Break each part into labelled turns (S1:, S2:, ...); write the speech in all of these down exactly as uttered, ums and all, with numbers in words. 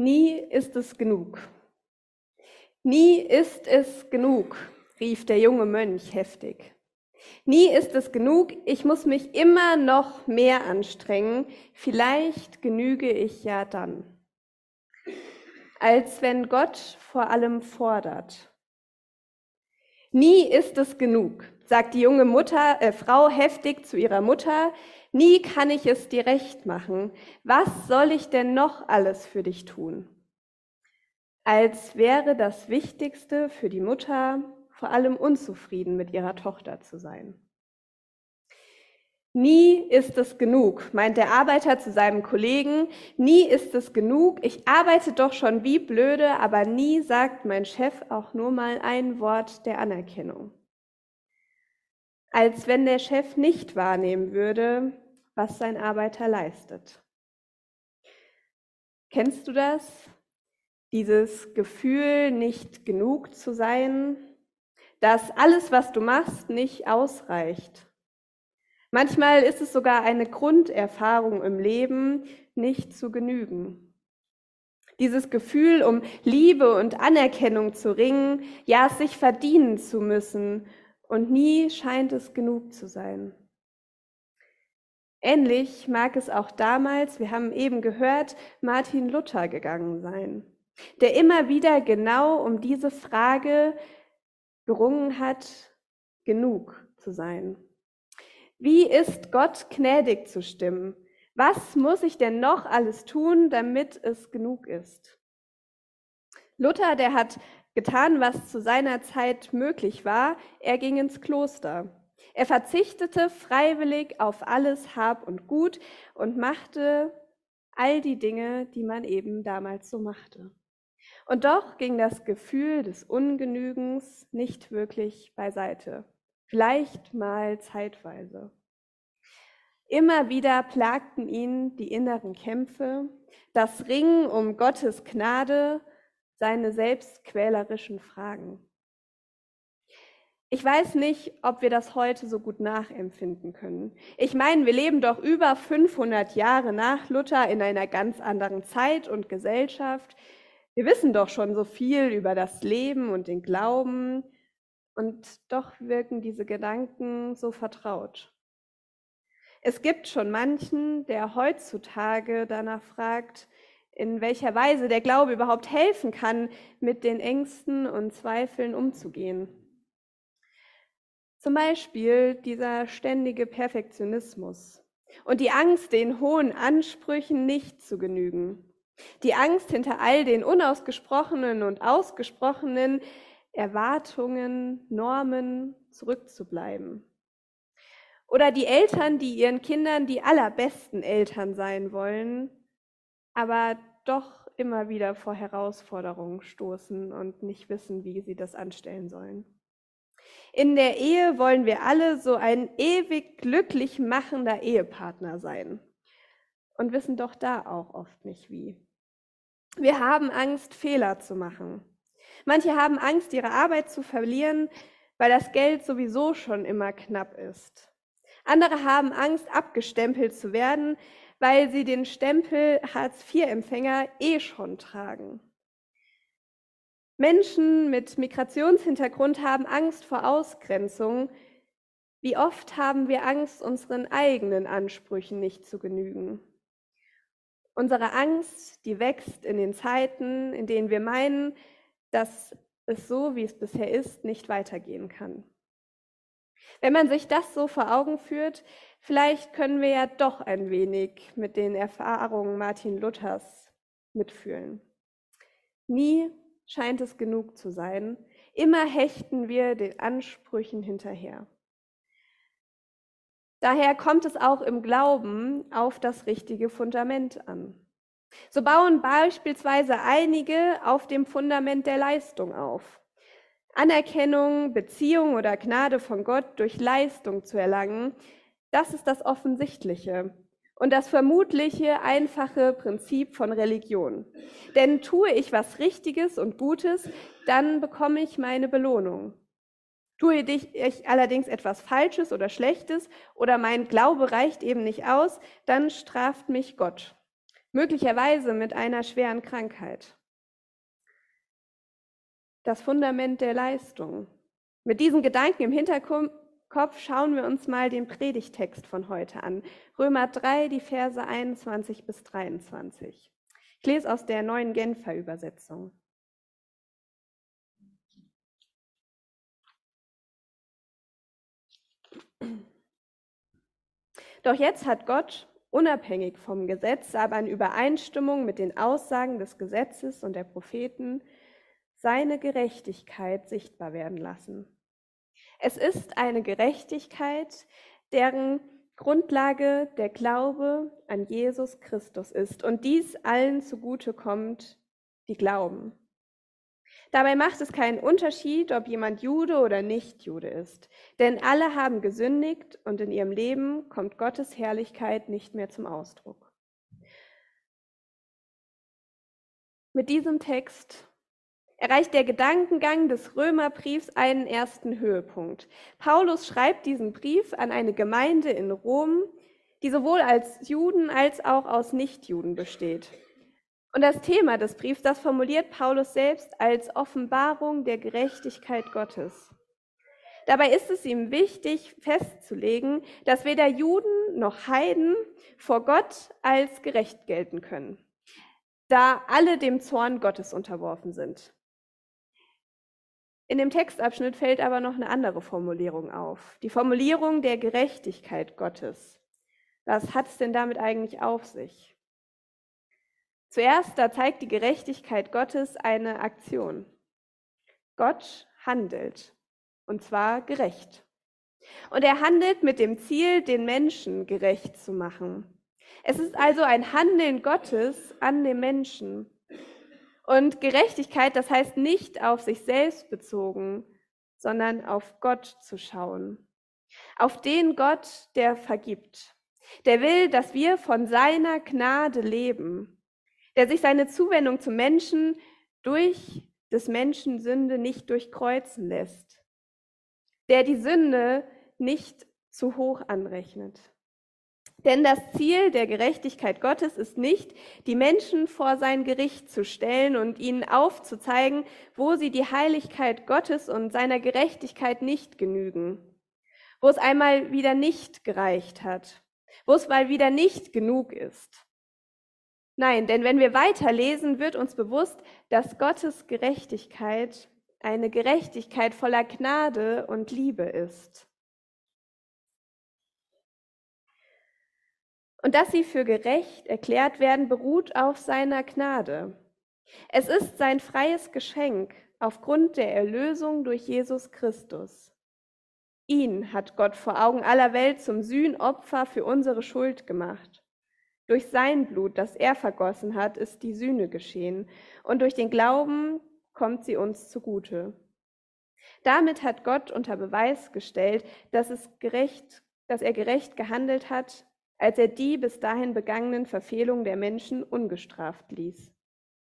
S1: Nie ist es genug. Nie ist es genug, rief der junge Mönch heftig. Nie ist es genug, ich muss mich immer noch mehr anstrengen, vielleicht genüge ich ja dann. Als wenn Gott vor allem fordert. Nie ist es genug, sagt die junge Mutter, äh, Frau heftig zu ihrer Mutter, nie kann ich es dir recht machen. Was soll ich denn noch alles für dich tun? Als wäre das Wichtigste für die Mutter, vor allem unzufrieden mit ihrer Tochter zu sein. Nie ist es genug, meint der Arbeiter zu seinem Kollegen, nie ist es genug, ich arbeite doch schon wie blöde, aber nie sagt mein Chef auch nur mal ein Wort der Anerkennung. Als wenn der Chef nicht wahrnehmen würde, was sein Arbeiter leistet. Kennst du das? Dieses Gefühl, nicht genug zu sein, dass alles, was du machst, nicht ausreicht. Manchmal ist es sogar eine Grunderfahrung im Leben, nicht zu genügen. Dieses Gefühl, um Liebe und Anerkennung zu ringen, ja, es sich verdienen zu müssen, und nie scheint es genug zu sein. Ähnlich mag es auch damals, wir haben eben gehört, Martin Luther gegangen sein, der immer wieder genau um diese Frage gerungen hat, genug zu sein. Wie ist Gott gnädig zu stimmen? Was muss ich denn noch alles tun, damit es genug ist? Luther, der hat getan, was zu seiner Zeit möglich war. Er ging ins Kloster. Er verzichtete freiwillig auf alles Hab und Gut und machte all die Dinge, die man eben damals so machte. Und doch ging das Gefühl des Ungenügens nicht wirklich beiseite. Vielleicht mal zeitweise. Immer wieder plagten ihn die inneren Kämpfe, das Ringen um Gottes Gnade, seine selbstquälerischen Fragen. Ich weiß nicht, ob wir das heute so gut nachempfinden können. Ich meine, wir leben doch über fünfhundert Jahre nach Luther in einer ganz anderen Zeit und Gesellschaft. Wir wissen doch schon so viel über das Leben und den Glauben, und doch wirken diese Gedanken so vertraut. Es gibt schon manchen, der heutzutage danach fragt, in welcher Weise der Glaube überhaupt helfen kann, mit den Ängsten und Zweifeln umzugehen. Zum Beispiel dieser ständige Perfektionismus und die Angst, den hohen Ansprüchen nicht zu genügen. Die Angst, hinter all den unausgesprochenen und ausgesprochenen Erwartungen, Normen zurückzubleiben. Oder die Eltern, die ihren Kindern die allerbesten Eltern sein wollen, aber doch immer wieder vor Herausforderungen stoßen und nicht wissen, wie sie das anstellen sollen. In der Ehe wollen wir alle so ein ewig glücklich machender Ehepartner sein und wissen doch da auch oft nicht wie. Wir haben Angst, Fehler zu machen. Manche haben Angst, ihre Arbeit zu verlieren, weil das Geld sowieso schon immer knapp ist. Andere haben Angst, abgestempelt zu werden, weil sie den Stempel Hartz vier Empfänger eh schon tragen. Menschen mit Migrationshintergrund haben Angst vor Ausgrenzung. Wie oft haben wir Angst, unseren eigenen Ansprüchen nicht zu genügen? Unsere Angst, die wächst in den Zeiten, in denen wir meinen, dass es so, wie es bisher ist, nicht weitergehen kann. Wenn man sich das so vor Augen führt, vielleicht können wir ja doch ein wenig mit den Erfahrungen Martin Luthers mitfühlen. Nie scheint es genug zu sein, immer hechten wir den Ansprüchen hinterher. Daher kommt es auch im Glauben auf das richtige Fundament an. So bauen beispielsweise einige auf dem Fundament der Leistung auf. Anerkennung, Beziehung oder Gnade von Gott durch Leistung zu erlangen, das ist das Offensichtliche und das vermutliche einfache Prinzip von Religion. Denn tue ich was Richtiges und Gutes, dann bekomme ich meine Belohnung. Tue ich allerdings etwas Falsches oder Schlechtes oder mein Glaube reicht eben nicht aus, dann straft mich Gott. möglicherweise mit einer schweren Krankheit. Das Fundament der Leistung. Mit diesen Gedanken im Hinterkopf schauen wir uns mal den Predigtext von heute an. Römer drei, die Verse einundzwanzig bis dreiundzwanzig. Ich lese aus der Neuen Genfer Übersetzung. Doch jetzt hat Gott, unabhängig vom Gesetz, aber in Übereinstimmung mit den Aussagen des Gesetzes und der Propheten, seine Gerechtigkeit sichtbar werden lassen. Es ist eine Gerechtigkeit, deren Grundlage der Glaube an Jesus Christus ist und dies allen zugute kommt, die glauben. Dabei macht es keinen Unterschied, ob jemand Jude oder nicht Jude ist, denn alle haben gesündigt und in ihrem Leben kommt Gottes Herrlichkeit nicht mehr zum Ausdruck. Mit diesem Text erreicht der Gedankengang des Römerbriefs einen ersten Höhepunkt. Paulus schreibt diesen Brief an eine Gemeinde in Rom, die sowohl als Juden als auch aus Nichtjuden besteht. Und das Thema des Briefs, das formuliert Paulus selbst als Offenbarung der Gerechtigkeit Gottes. Dabei ist es ihm wichtig festzulegen, dass weder Juden noch Heiden vor Gott als gerecht gelten können, da alle dem Zorn Gottes unterworfen sind. In dem Textabschnitt fällt aber noch eine andere Formulierung auf, die Formulierung der Gerechtigkeit Gottes. Was hat es denn damit eigentlich auf sich? Zuerst, da zeigt die Gerechtigkeit Gottes eine Aktion. Gott handelt, und zwar gerecht. Und er handelt mit dem Ziel, den Menschen gerecht zu machen. Es ist also ein Handeln Gottes an dem Menschen. Und Gerechtigkeit, das heißt nicht auf sich selbst bezogen, sondern auf Gott zu schauen. Auf den Gott, der vergibt. Der will, dass wir von seiner Gnade leben. Der sich seine Zuwendung zum Menschen durch des Menschen Sünde nicht durchkreuzen lässt. Der die Sünde nicht zu hoch anrechnet. Denn das Ziel der Gerechtigkeit Gottes ist nicht, die Menschen vor sein Gericht zu stellen und ihnen aufzuzeigen, wo sie die Heiligkeit Gottes und seiner Gerechtigkeit nicht genügen, wo es einmal wieder nicht gereicht hat, wo es mal wieder nicht genug ist. Nein, denn wenn wir weiterlesen, wird uns bewusst, dass Gottes Gerechtigkeit eine Gerechtigkeit voller Gnade und Liebe ist. Und dass sie für gerecht erklärt werden, beruht auf seiner Gnade. Es ist sein freies Geschenk aufgrund der Erlösung durch Jesus Christus. Ihn hat Gott vor Augen aller Welt zum Sühnopfer für unsere Schuld gemacht. Durch sein Blut, das er vergossen hat, ist die Sühne geschehen, und durch den Glauben kommt sie uns zugute. Damit hat Gott unter Beweis gestellt, dass, es gerecht, dass er gerecht gehandelt hat, als er die bis dahin begangenen Verfehlungen der Menschen ungestraft ließ.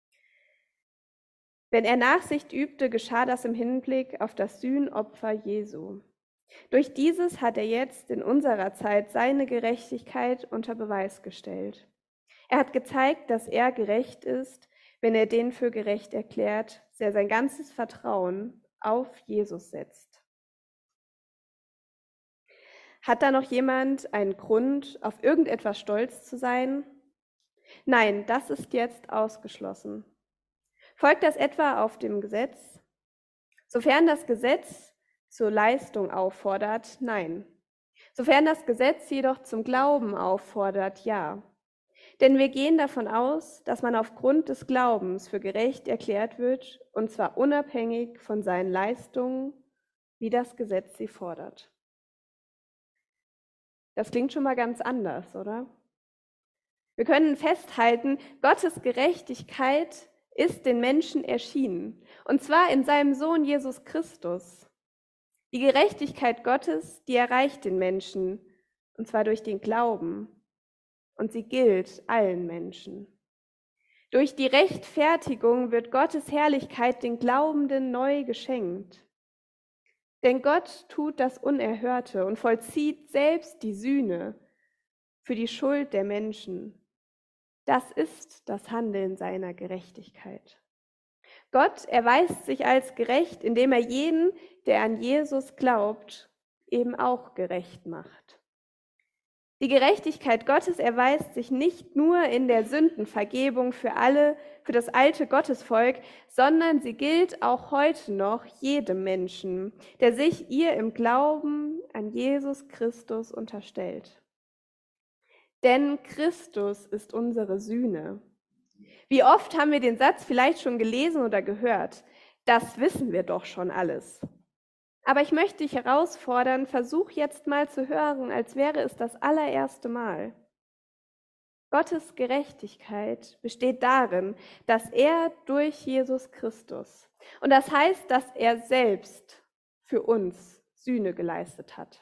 S1: Wenn er Nachsicht übte, geschah das im Hinblick auf das Sühnopfer Jesu. Durch dieses hat er jetzt in unserer Zeit seine Gerechtigkeit unter Beweis gestellt. Er hat gezeigt, dass er gerecht ist, wenn er den für gerecht erklärt, der sein ganzes Vertrauen auf Jesus setzt. Hat da noch jemand einen Grund, auf irgendetwas stolz zu sein? Nein, das ist jetzt ausgeschlossen. Folgt das etwa auf dem Gesetz? Sofern das Gesetz zur Leistung auffordert, nein. Sofern das Gesetz jedoch zum Glauben auffordert, ja. Denn wir gehen davon aus, dass man aufgrund des Glaubens für gerecht erklärt wird, und zwar unabhängig von seinen Leistungen, wie das Gesetz sie fordert. Das klingt schon mal ganz anders, oder? Wir können festhalten, Gottes Gerechtigkeit ist den Menschen erschienen, und zwar in seinem Sohn Jesus Christus. Die Gerechtigkeit Gottes, die erreicht den Menschen, und zwar durch den Glauben, und sie gilt allen Menschen. Durch die Rechtfertigung wird Gottes Herrlichkeit den Glaubenden neu geschenkt. Denn Gott tut das Unerhörte und vollzieht selbst die Sühne für die Schuld der Menschen. Das ist das Handeln seiner Gerechtigkeit. Gott erweist sich als gerecht, indem er jeden, der an Jesus glaubt, eben auch gerecht macht. Die Gerechtigkeit Gottes erweist sich nicht nur in der Sündenvergebung für alle, für das alte Gottesvolk, sondern sie gilt auch heute noch jedem Menschen, der sich ihr im Glauben an Jesus Christus unterstellt. Denn Christus ist unsere Sühne. Wie oft haben wir den Satz vielleicht schon gelesen oder gehört? Das wissen wir doch schon alles. Aber ich möchte dich herausfordern, versuch jetzt mal zu hören, als wäre es das allererste Mal. Gottes Gerechtigkeit besteht darin, dass er durch Jesus Christus, und das heißt, dass er selbst für uns Sühne geleistet hat.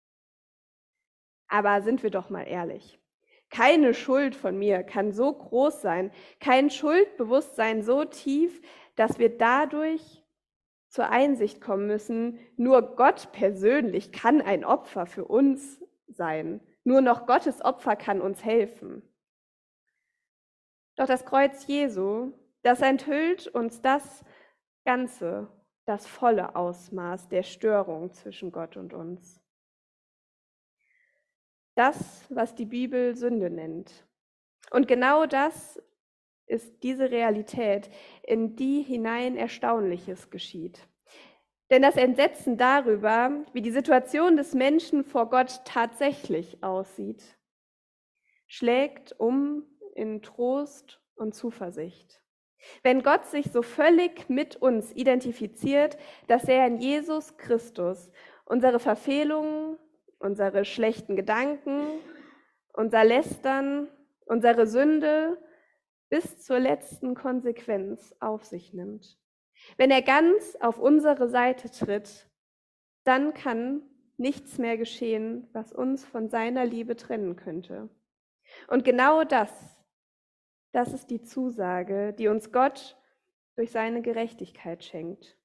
S1: Aber sind wir doch mal ehrlich. Keine Schuld von mir kann so groß sein, kein Schuldbewusstsein so tief, dass wir dadurch zur Einsicht kommen müssen, nur Gott persönlich kann ein Opfer für uns sein. Nur noch Gottes Opfer kann uns helfen. Doch das Kreuz Jesu, das enthüllt uns das Ganze, das volle Ausmaß der Störung zwischen Gott und uns. Das, was die Bibel Sünde nennt. Und genau das ist diese Realität, in die hinein Erstaunliches geschieht. Denn das Entsetzen darüber, wie die Situation des Menschen vor Gott tatsächlich aussieht, schlägt um in Trost und Zuversicht. Wenn Gott sich so völlig mit uns identifiziert, dass er in Jesus Christus unsere Verfehlungen, unsere schlechten Gedanken, unser Lästern, unsere Sünde bis zur letzten Konsequenz auf sich nimmt. Wenn er ganz auf unsere Seite tritt, dann kann nichts mehr geschehen, was uns von seiner Liebe trennen könnte. Und genau das, das ist die Zusage, die uns Gott durch seine Gerechtigkeit schenkt.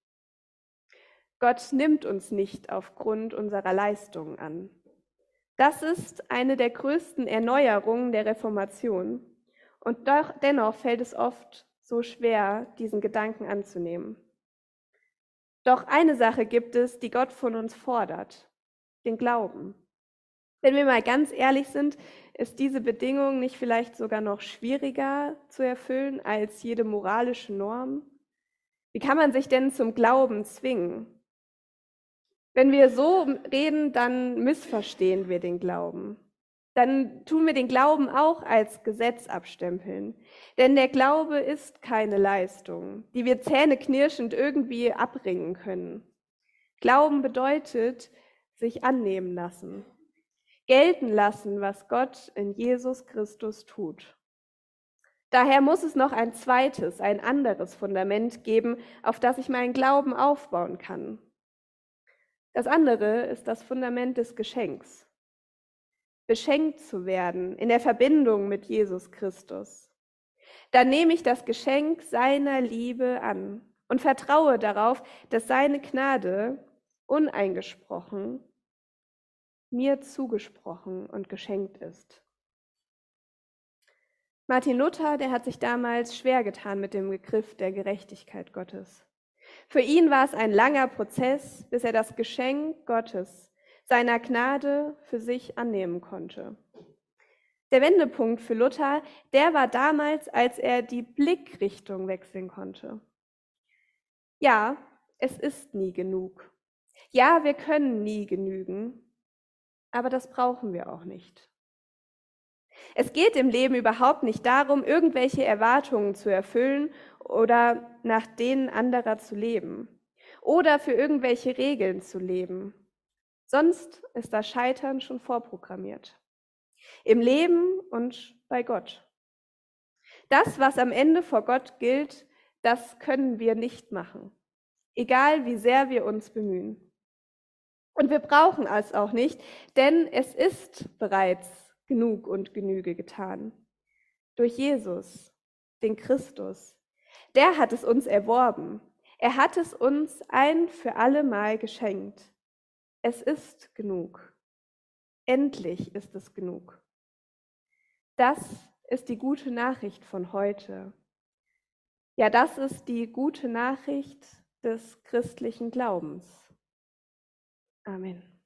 S1: Gott nimmt uns nicht aufgrund unserer Leistungen an. Das ist eine der größten Erneuerungen der Reformation. Und doch, dennoch fällt es oft so schwer, diesen Gedanken anzunehmen. Doch eine Sache gibt es, die Gott von uns fordert, den Glauben. Wenn wir mal ganz ehrlich sind, ist diese Bedingung nicht vielleicht sogar noch schwieriger zu erfüllen als jede moralische Norm? Wie kann man sich denn zum Glauben zwingen? Wenn wir so reden, dann missverstehen wir den Glauben. Dann tun wir den Glauben auch als Gesetz abstempeln. Denn der Glaube ist keine Leistung, die wir zähneknirschend irgendwie abbringen können. Glauben bedeutet, sich annehmen lassen, gelten lassen, was Gott in Jesus Christus tut. Daher muss es noch ein zweites, ein anderes Fundament geben, auf das ich meinen Glauben aufbauen kann. Das andere ist das Fundament des Geschenks. Beschenkt zu werden in der Verbindung mit Jesus Christus. Dann nehme ich das Geschenk seiner Liebe an und vertraue darauf, dass seine Gnade uneingesprochen mir zugesprochen und geschenkt ist. Martin Luther, der hat sich damals schwer getan mit dem Begriff der Gerechtigkeit Gottes. Für ihn war es ein langer Prozess, bis er das Geschenk Gottes, seiner Gnade für sich annehmen konnte. Der Wendepunkt für Luther, der war damals, als er die Blickrichtung wechseln konnte. Ja, es ist nie genug. Ja, wir können nie genügen, aber das brauchen wir auch nicht. Es geht im Leben überhaupt nicht darum, irgendwelche Erwartungen zu erfüllen oder nach denen anderer zu leben oder für irgendwelche Regeln zu leben. Sonst ist das Scheitern schon vorprogrammiert. Im Leben und bei Gott. Das, was am Ende vor Gott gilt, das können wir nicht machen, egal wie sehr wir uns bemühen. Und wir brauchen es auch nicht, denn es ist bereits genug und Genüge getan. Durch Jesus, den Christus. Der hat es uns erworben. Er hat es uns ein für alle Mal geschenkt. Es ist genug. Endlich ist es genug. Das ist die gute Nachricht von heute. Ja, das ist die gute Nachricht des christlichen Glaubens. Amen.